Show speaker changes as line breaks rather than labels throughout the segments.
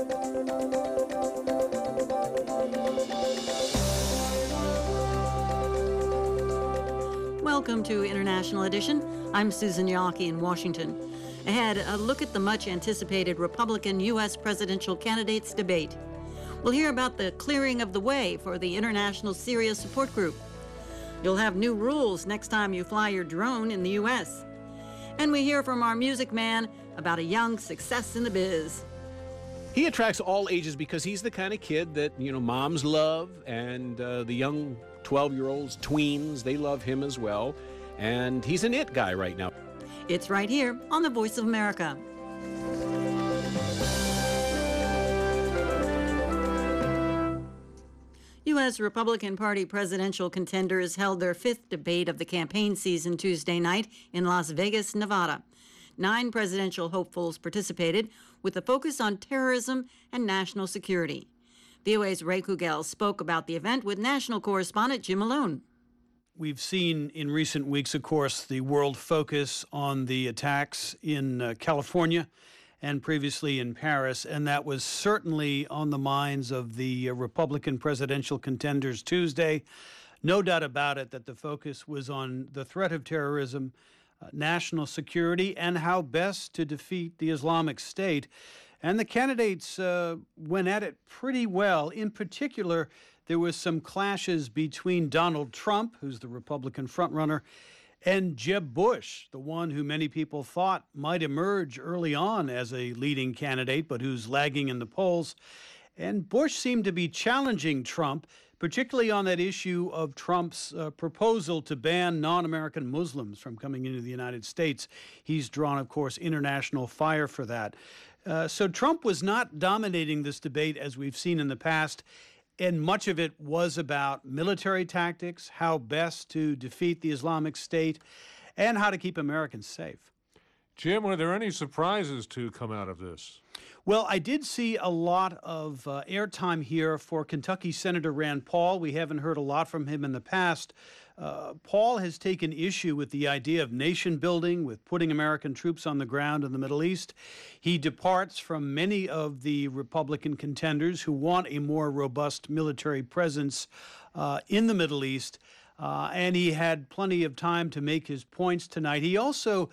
Welcome to International Edition. I'm Susan Yawkey in Washington. Ahead, a look at the much-anticipated Republican U.S. presidential candidates debate. We'll hear about the clearing of the way for the International Syria Support Group. You'll have new rules next time you fly your drone in the U.S. And we hear from our music man about a young success in the biz.
He attracts all ages because he's the kind of kid that, moms love, and the young 12-year-olds, tweens, they love him as well. And he's an it guy right now.
It's right here on The Voice of America. U.S. Republican Party presidential contenders held their fifth debate of the campaign season Tuesday night in Las Vegas, Nevada. 9 presidential hopefuls participated with a focus on terrorism and national security. VOA's Ray Kugel spoke about the event with national correspondent Jim Malone.
We've seen in recent weeks, of course, the world focus on the attacks in California and previously in Paris, and that was certainly on the minds of the Republican presidential contenders Tuesday. No doubt about it that the focus was on the threat of terrorism, national security, and how best to defeat the Islamic State. And the candidates went at it pretty well. In particular, there was some clashes between Donald Trump, who's the Republican frontrunner, and Jeb Bush, the one who many people thought might emerge early on as a leading candidate, but who's lagging in the polls. And Bush seemed to be challenging Trump, particularly on that issue of Trump's proposal to ban non-American Muslims from coming into the United States. He's drawn, of course, international fire for that. So Trump was not dominating this debate as we've seen in the past, and much of it was about military tactics, how best to defeat the Islamic State, and how to keep Americans safe.
Jim, were there any surprises to come out of this?
Well, I did see a lot of airtime here for Kentucky Senator Rand Paul. We haven't heard a lot from him in the past. Paul has taken issue with the idea of nation building, with putting American troops on the ground in the Middle East. He departs from many of the Republican contenders who want a more robust military presence in the Middle East. And he had plenty of time to make his points tonight. He also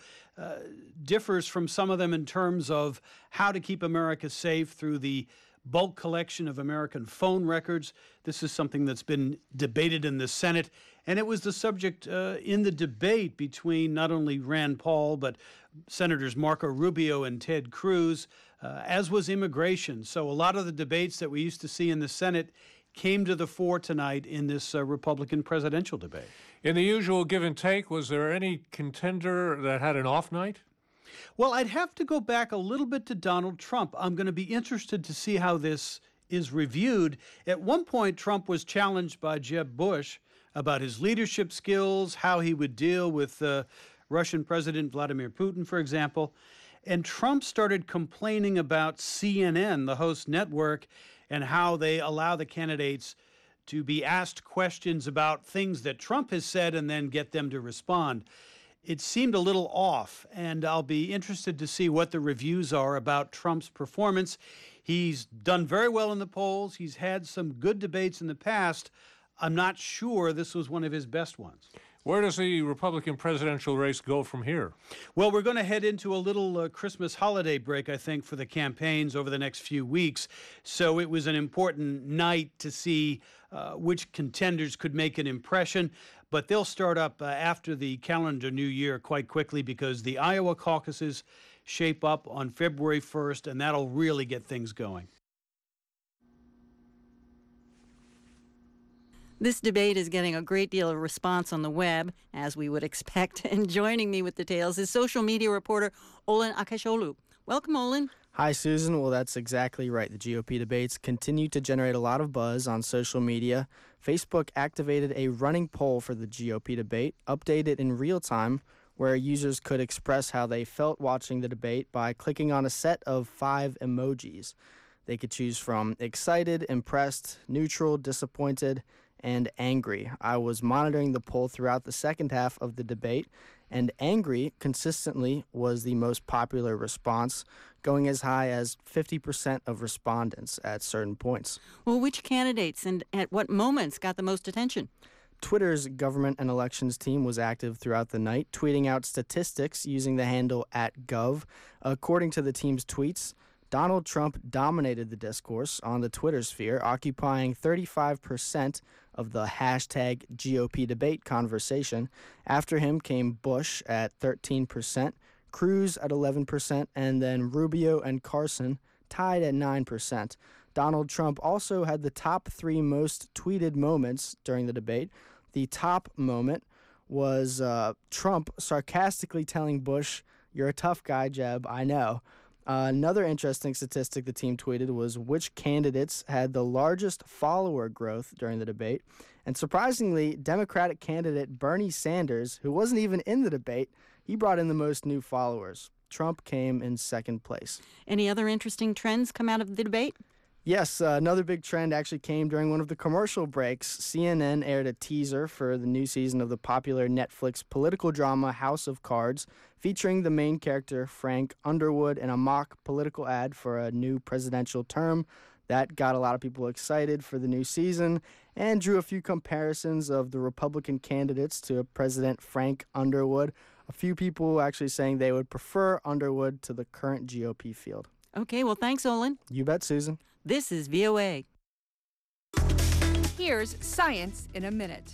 differs from some of them in terms of how to keep America safe through the bulk collection of American phone records. This is something that's been debated in the Senate, and it was the subject in the debate between not only Rand Paul, but Senators Marco Rubio and Ted Cruz, as was immigration. So a lot of the debates that we used to see in the Senate came to the fore tonight in this Republican presidential debate.
In the usual give and take, was there any contender that had an off night?
Well, I'd have to go back a little bit to Donald Trump. I'm going to be interested to see how this is reviewed. At one point, Trump was challenged by Jeb Bush about his leadership skills, how he would deal with Russian President Vladimir Putin, for example. And Trump started complaining about CNN, the host network, and how they allow the candidates to be asked questions about things that Trump has said and then get them to respond. It seemed a little off, and I'll be interested to see what the reviews are about Trump's performance. He's done very well in the polls. He's had some good debates in the past. I'm not sure this was one of his best ones.
Where does the Republican presidential race go from here?
Well, we're going to head into a little Christmas holiday break, I think, for the campaigns over the next few weeks. So it was an important night to see which contenders could make an impression. But they'll start up after the calendar new year quite quickly because the Iowa caucuses shape up on February 1st, and that'll really get things going.
This debate is getting a great deal of response on the web, as we would expect. And joining me with details is social media reporter Olin Akesholu. Welcome, Olin.
Hi, Susan. Well, that's exactly right. The GOP debates continue to generate a lot of buzz on social media. Facebook activated a running poll for the GOP debate, updated in real time, where users could express how they felt watching the debate by clicking on a set of 5 emojis. They could choose from excited, impressed, neutral, disappointed, and angry. I was monitoring the poll throughout the second half of the debate, and angry consistently was the most popular response, going as high as 50% of respondents at certain points.
Well, which candidates and at what moments got the most attention?
Twitter's government and elections team was active throughout the night, tweeting out statistics using the handle @gov. According to the team's tweets, Donald Trump dominated the discourse on the Twitter sphere, occupying 35% of the hashtag GOP debate conversation. After him came Bush at 13%, Cruz at 11%, and then Rubio and Carson tied at 9%. Donald Trump also had the top 3 most tweeted moments during the debate. The top moment was Trump sarcastically telling Bush, "You're a tough guy, Jeb, I know." Another interesting statistic the team tweeted was which candidates had the largest follower growth during the debate. And surprisingly, Democratic candidate Bernie Sanders, who wasn't even in the debate, he brought in the most new followers. Trump came in second place.
Any other interesting trends come out of the debate?
Yes, another big trend actually came during one of the commercial breaks. CNN aired a teaser for the new season of the popular Netflix political drama House of Cards, featuring the main character Frank Underwood in a mock political ad for a new presidential term. That got a lot of people excited for the new season and drew a few comparisons of the Republican candidates to President Frank Underwood. A few people actually saying they would prefer Underwood to the current GOP field.
Okay, well, thanks, Olin.
You bet, Susan.
This is VOA.
Here's Science in a Minute.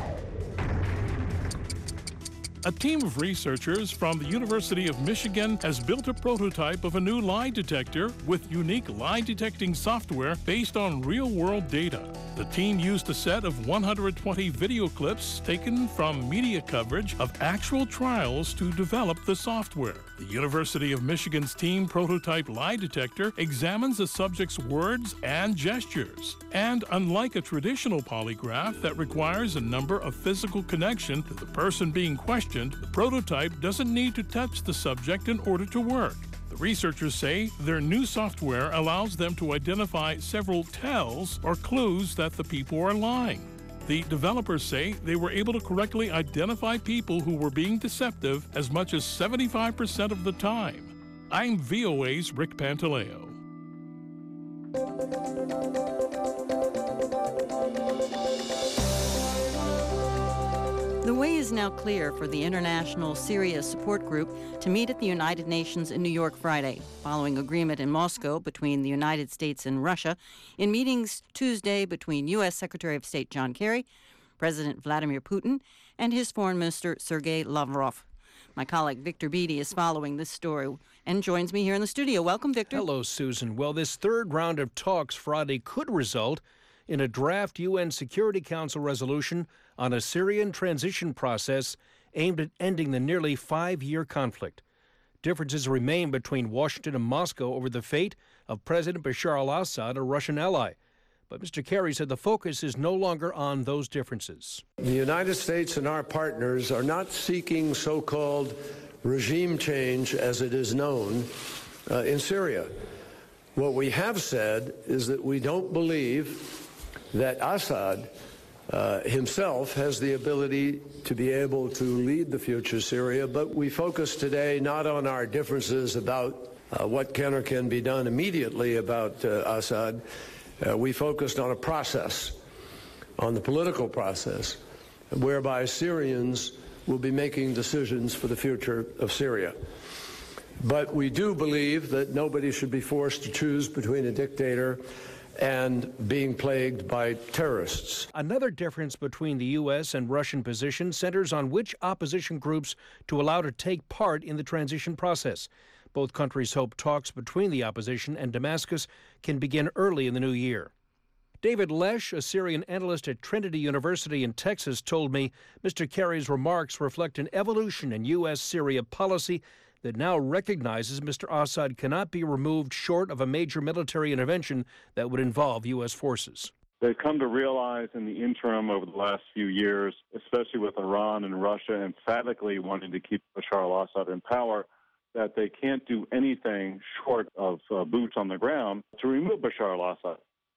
A team of researchers from the University of Michigan has built a prototype of a new lie detector with unique lie detecting software based on real-world data. The team used a set of 120 video clips taken from media coverage of actual trials to develop the software. The University of Michigan's team prototype lie detector examines a subject's words and gestures. And unlike a traditional polygraph that requires a number of physical connection to the person being questioned, the prototype doesn't need to touch the subject in order to work. The researchers say their new software allows them to identify several tells or clues that the people are lying. The developers say they were able to correctly identify people who were being deceptive as much as 75% of the time. I'm VOA's Rick Pantaleo.
The way is now clear for the International Syria Support Group to meet at the United Nations in New York Friday, following agreement in Moscow between the United States and Russia, in meetings Tuesday between U.S. Secretary of State John Kerry, President Vladimir Putin, and his Foreign Minister Sergei Lavrov. My colleague Victor Beattie is following this story and joins me here in the studio. Welcome, Victor.
Hello, Susan. Well, this third round of talks Friday could result in a draft UN Security Council resolution on a Syrian transition process aimed at ending the nearly 5-year conflict. Differences remain between Washington and Moscow over the fate of President Bashar al-Assad, a Russian ally. But Mr. Kerry said the focus is no longer on those differences.
The United States and our partners are not seeking so-called regime change, as it is known, in Syria. What we have said is that we don't believe that Assad himself has the ability to be able to lead the future Syria, but we focus today not on our differences about what can or can be done immediately about Assad. We focused on a process, on the political process, whereby Syrians will be making decisions for the future of Syria. But we do believe that nobody should be forced to choose between a dictator and being plagued by terrorists.
Another difference between the U.S. and Russian positions centers on which opposition groups to allow to take part in the transition process. Both countries hope talks between the opposition and Damascus can begin early in the new year. David Lesh, a Syrian analyst at Trinity University in Texas, told me Mr. Kerry's remarks reflect an evolution in U.S. Syria policy that now recognizes Mr. Assad cannot be removed short of a major military intervention that would involve U.S. forces.
They've come to realize in the interim over the last few years, especially with Iran and Russia emphatically wanting to keep Bashar al-Assad in power, that they can't do anything short of boots on the ground to remove Bashar al-Assad.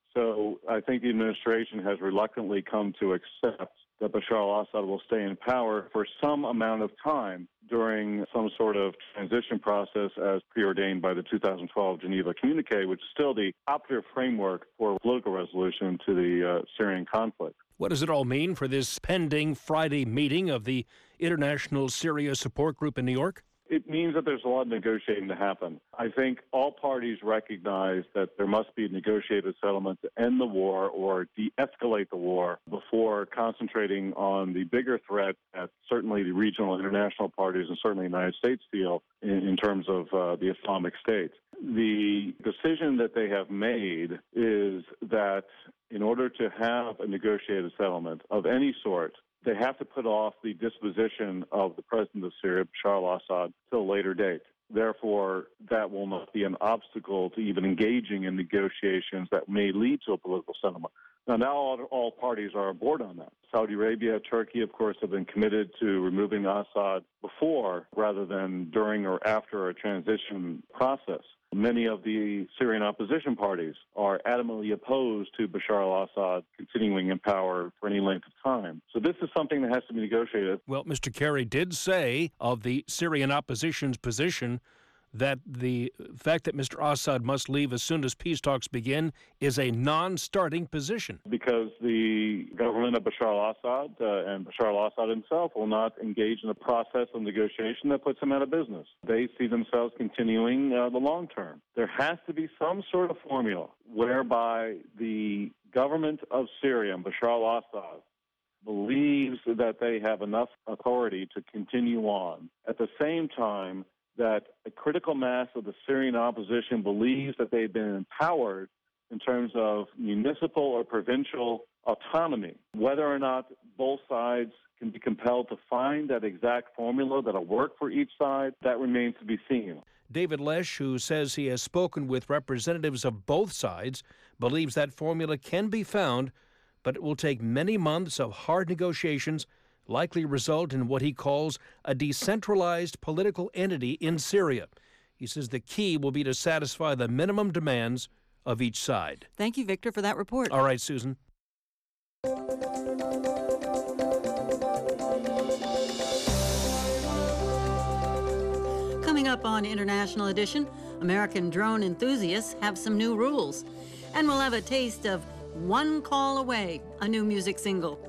So I think the administration has reluctantly come to accept that Bashar al-Assad will stay in power for some amount of time during some sort of transition process as preordained by the 2012 Geneva Communique, which is still the operative framework for political resolution to the Syrian conflict.
What does it all mean for this pending Friday meeting of the International Syria Support Group in New York?
It means that there's a lot of negotiating to happen. I think all parties recognize that there must be a negotiated settlement to end the war or de-escalate the war before concentrating on the bigger threat that certainly the regional and international parties and certainly the United States feel in terms of the Islamic State. The decision that they have made is that in order to have a negotiated settlement of any sort, they have to put off the disposition of the president of Syria, Bashar al-Assad, till a later date. Therefore, that will not be an obstacle to even engaging in negotiations that may lead to a political settlement. Now all parties are aboard on that. Saudi Arabia, Turkey, of course, have been committed to removing Assad before rather than during or after a transition process. Many of the Syrian opposition parties are adamantly opposed to Bashar al-Assad continuing in power for any length of time. So this is something that has to be negotiated.
Well, Mr. Kerry did say of the Syrian opposition's position that the fact that Mr. Assad must leave as soon as peace talks begin is a non-starting position.
Because the government of Bashar al-Assad and Bashar al-Assad himself will not engage in a process of negotiation that puts him out of business. They see themselves continuing the long term. There has to be some sort of formula whereby the government of Syria and Bashar al-Assad believes that they have enough authority to continue on. At the same time, that a critical mass of the Syrian opposition believes that they've been empowered in terms of municipal or provincial autonomy. Whether or not both sides can be compelled to find that exact formula that'll work for each side, that remains to be seen.
David Lesh, who says he has spoken with representatives of both sides, believes that formula can be found, but it will take many months of hard negotiations, likely result in what he calls a decentralized political entity in Syria. He says the key will be to satisfy the minimum demands of each side.
Thank you, Victor, for that report.
All right, Susan.
Coming up on International Edition, American drone enthusiasts have some new rules. And we'll have a taste of One Call Away, a new music single.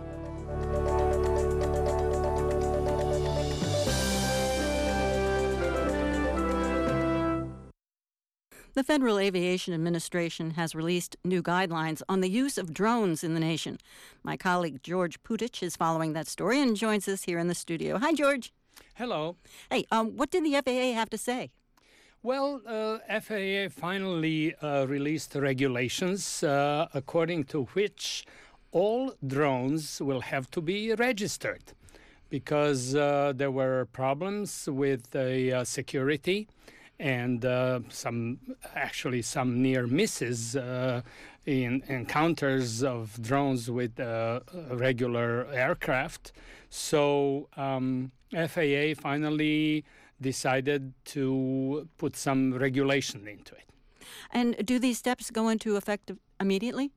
The Federal Aviation Administration has released new guidelines on the use of drones in the nation. My colleague George Putich is following that story and joins us here in the studio. Hi, George.
Hello.
Hey, what did the FAA have to say?
Well, FAA finally released regulations according to which all drones will have to be registered because there were problems with the security and some near misses in encounters of drones with regular aircraft. So FAA finally decided to put some regulation into it.
And do these steps go into effect immediately?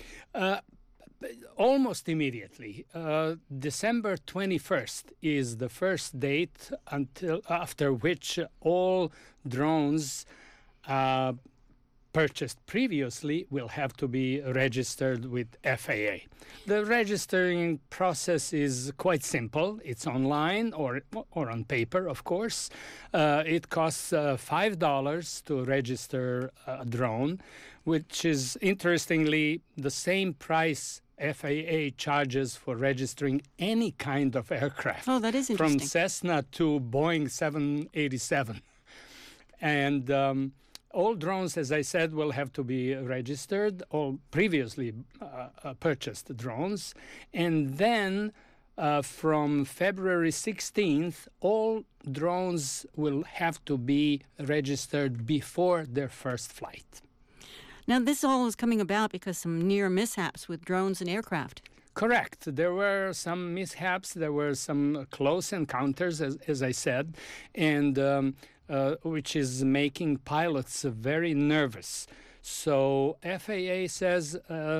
Almost immediately. December 21st is the first date after which all drones purchased previously will have to be registered with FAA. The registering process is quite simple. It's online or on paper, of course. It costs $5 to register a drone, which is interestingly the same price FAA charges for registering any kind of aircraft.
Oh, that is interesting.
From Cessna to Boeing 787. And all drones, as I said, will have to be registered, all previously purchased drones. And then from February 16th, all drones will have to be registered before their first flight.
Now, this all is coming about because some near mishaps with drones and aircraft.
Correct. There were some mishaps. There were some close encounters, as I said, and which is making pilots very nervous. So FAA says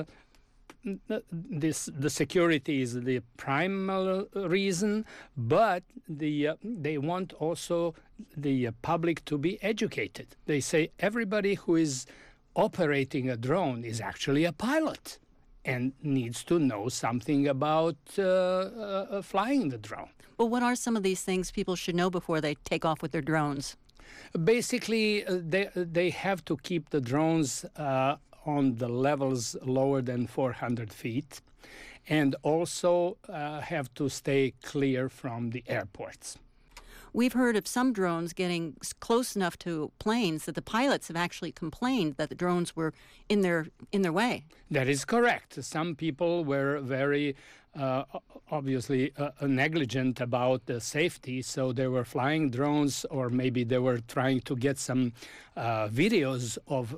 the security is the primal reason, but they want also the public to be educated. They say everybody who is operating a drone is actually a pilot and needs to know something about flying the drone.
Well, what are some of these things people should know before they take off with their drones?
Basically, they have to keep the drones on the levels lower than 400 feet, and also have to stay clear from the airports.
We've heard of some drones getting close enough to planes that the pilots have actually complained that the drones were in their way.
That is correct. Some people were very obviously negligent about the safety, so they were flying drones, or maybe they were trying to get some videos of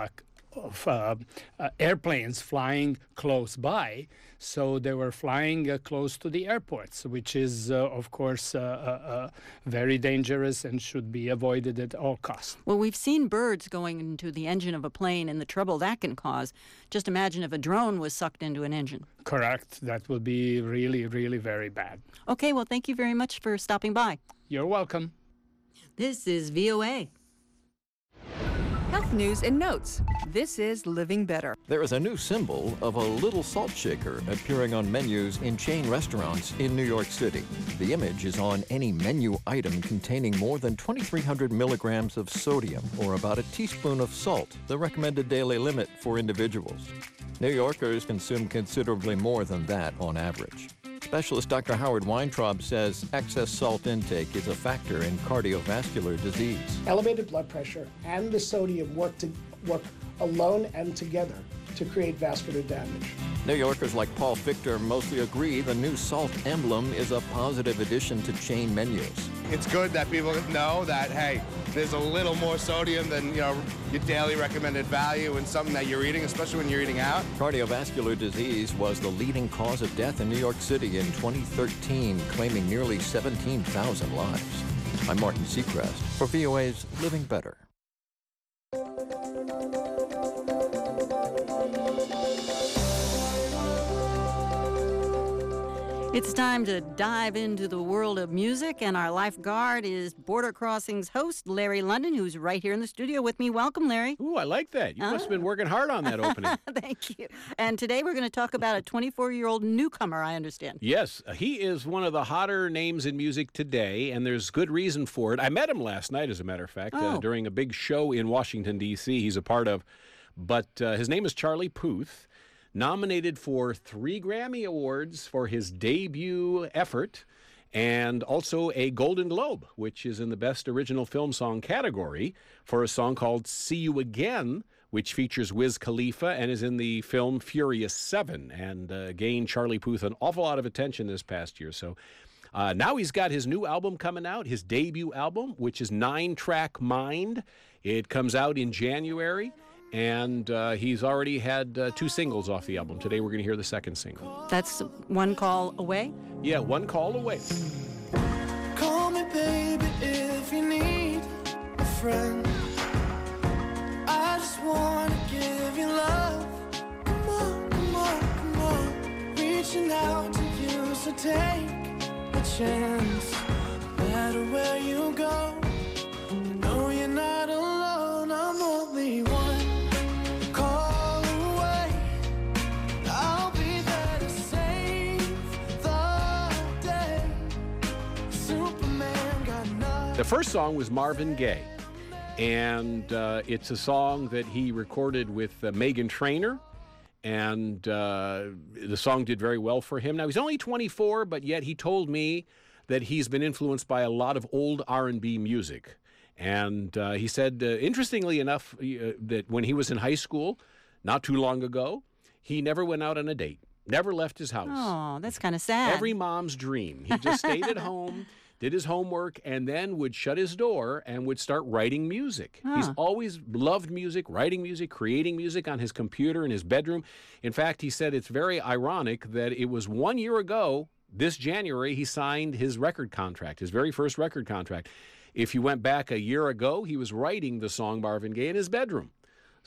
airplanes flying close by, so they were flying close to the airports, which is, of course, very dangerous and should be avoided at all costs.
Well, we've seen birds going into the engine of a plane and the trouble that can cause. Just imagine if a drone was sucked into an engine.
Correct. That would be really, really very bad.
Okay, well, thank you very much for stopping by.
You're welcome.
This is VOA.
Health news and notes. This is Living Better.
There is a new symbol of a little salt shaker appearing on menus in chain restaurants in New York City. The image is on any menu item containing more than 2,300 milligrams of sodium, or about a teaspoon of salt, the recommended daily limit for individuals. New Yorkers consume considerably more than that on average. Specialist Dr. Howard Weintraub says excess salt intake is a factor in cardiovascular disease.
Elevated blood pressure and the sodium work alone and together to create vascular damage.
New Yorkers like Paul Fichter mostly agree the new salt emblem is a positive addition to chain menus.
It's good that people know that, hey, there's a little more sodium than your daily recommended value in something that you're eating, especially when you're eating out.
Cardiovascular disease was the leading cause of death in New York City in 2013, claiming nearly 17,000 lives. I'm Martin Seacrest for VOA's Living Better.
It's time to dive into the world of music, and our lifeguard is Border Crossings host Larry London, who's right here in the studio with me. Welcome, Larry.
Ooh, I like that. You must have been working hard on that opening.
Thank you. And today we're going to talk about a 24-year-old newcomer, I understand.
Yes, he is one of the hotter names in music today, and there's good reason for it. I met him last night, as a matter of fact, during a big show in Washington, D.C. he's a part of. But his name is Charlie Puth. Nominated for 3 Grammy Awards for his debut effort, and also a Golden Globe, which is in the Best Original Film Song category, for a song called See You Again, which features Wiz Khalifa and is in the film Furious 7, and gained Charlie Puth an awful lot of attention this past year. So now he's got his new album coming out, his debut album, which is 9-track Mind. It comes out in January. And he's already had 2 singles off the album. Today we're going to hear the second single.
That's One Call Away?
Yeah, One Call Away.
Call me, baby, if you need a friend. I just want to give you love. Come on, come on, come on. Reaching out to you, so take a chance. No matter where you go, you know you're not alone. I'm only one.
The first song was Marvin Gaye, and it's a song that he recorded with Meghan Trainor, and the song did very well for him. Now, he's only 24, but yet he told me that he's been influenced by a lot of old R&B music. And he said, interestingly enough, that when he was in high school, not too long ago, he never went out on a date, never left his house.
Oh, that's kind of sad.
Every mom's dream. He just stayed at home, did his homework, and then would shut his door and would start writing music.
Huh.
He's always loved music, writing music, creating music on his computer in his bedroom. In fact, he said it's very ironic that it was 1 year ago, this January, he signed his record contract, his very first record contract. If you went back a year ago, he was writing the song Marvin Gaye in his bedroom.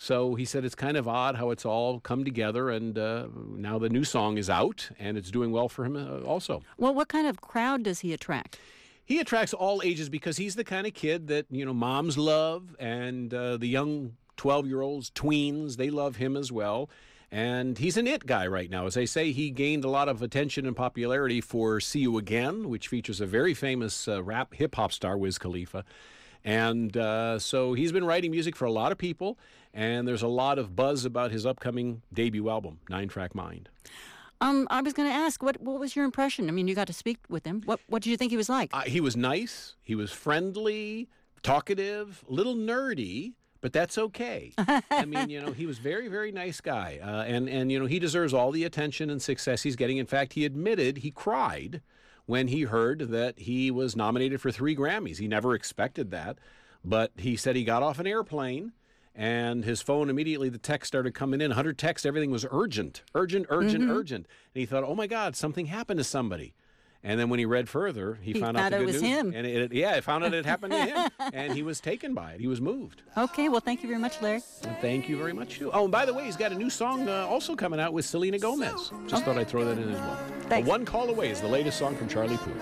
So he said it's kind of odd how it's all come together, and now the new song is out, and it's doing well for him also.
Well, what kind of crowd does he attract?
He attracts all ages because he's the kind of kid that, moms love, and the young 12-year-olds, tweens, they love him as well. And he's an it guy right now. As I say, he gained a lot of attention and popularity for See You Again, which features a very famous rap hip-hop star, Wiz Khalifa. And so he's been writing music for a lot of people, and there's a lot of buzz about his upcoming debut album, 9-Track Mind.
I was going to ask, what was your impression? I mean, you got to speak with him. What did you think he was like?
He was nice. He was friendly, talkative, a little nerdy, but that's okay. I mean, he was very, very nice guy. And he deserves all the attention and success he's getting. In fact, he admitted he cried when he heard that he was nominated for 3 Grammys. He never expected that. But he said he got off an airplane, and his phone immediately, the text started coming in. 100 texts, everything was urgent. Urgent. And he thought, oh, my God, something happened to somebody. And then when he read further, he found out the good news.
It was him.
And he found out it happened to him. And he was taken by it. He was moved.
Okay, well, thank you very much, Larry.
And thank you very much, too. Oh, and by the way, he's got a new song also coming out with Selena Gomez. Just thought I'd throw that in as well.
Thanks.
One Call Away is the latest song from Charlie Puth.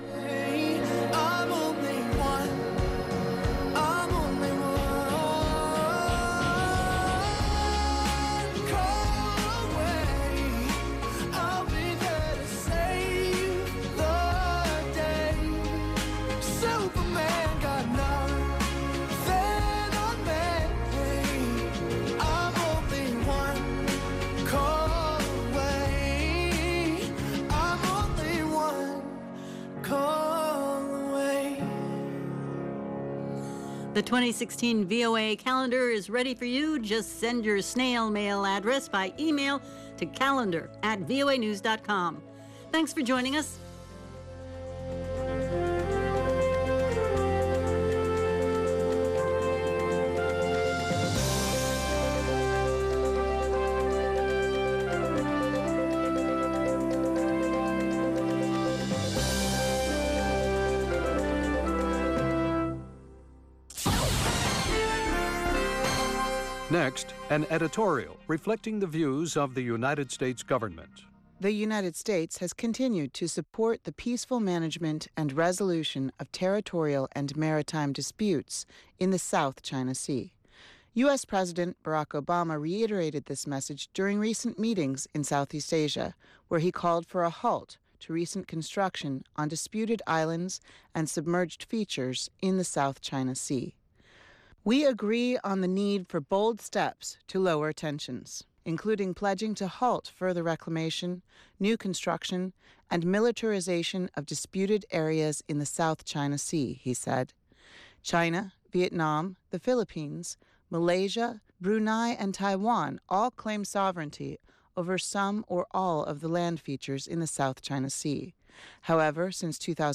The 2016 VOA calendar is ready for you. Just send your snail mail address by email to calendar@voanews.com. Thanks for joining us.
Next, an editorial reflecting the views of the United States government.
The United States has continued to support the peaceful management and resolution of territorial and maritime disputes in the South China Sea. U.S. President Barack Obama reiterated this message during recent meetings in Southeast Asia, where he called for a halt to recent construction on disputed islands and submerged features in the South China Sea. We agree on the need for bold steps to lower tensions, including pledging to halt further reclamation, new construction, and militarization of disputed areas in the South China Sea, he said. China, Vietnam, the Philippines, Malaysia, Brunei, and Taiwan all claim sovereignty over some or all of the land features in the South China Sea. However, since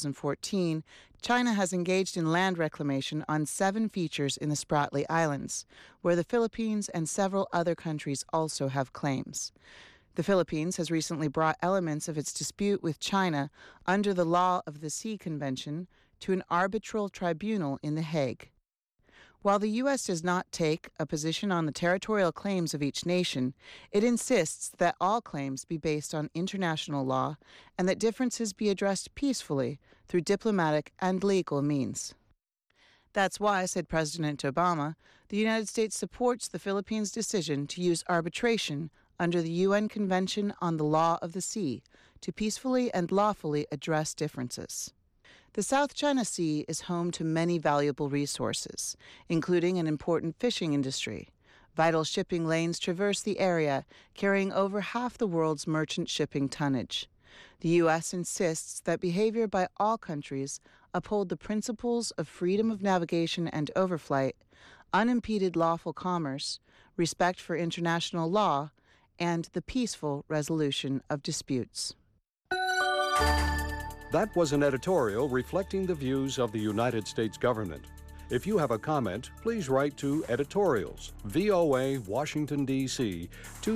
2014, China has engaged in land reclamation on 7 features in the Spratly Islands, where the Philippines and several other countries also have claims. The Philippines has recently brought elements of its dispute with China under the Law of the Sea Convention to an arbitral tribunal in The Hague. While the U.S. does not take a position on the territorial claims of each nation, it insists that all claims be based on international law and that differences be addressed peacefully through diplomatic and legal means. That's why, said President Obama, the United States supports the Philippines' decision to use arbitration under the UN Convention on the Law of the Sea to peacefully and lawfully address differences. The South China Sea is home to many valuable resources, including an important fishing industry. Vital shipping lanes traverse the area, carrying over half the world's merchant shipping tonnage. The U.S. insists that behavior by all countries uphold the principles of freedom of navigation and overflight, unimpeded lawful commerce, respect for international law, and the peaceful resolution of disputes.
That was an editorial reflecting the views of the United States government. If you have a comment, please write to Editorials, VOA, Washington, D.C.,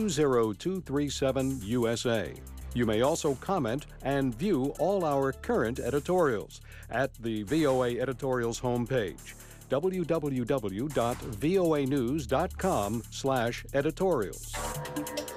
20237 USA. You may also comment and view all our current editorials at the VOA Editorials homepage. www.voanews.com/editorials.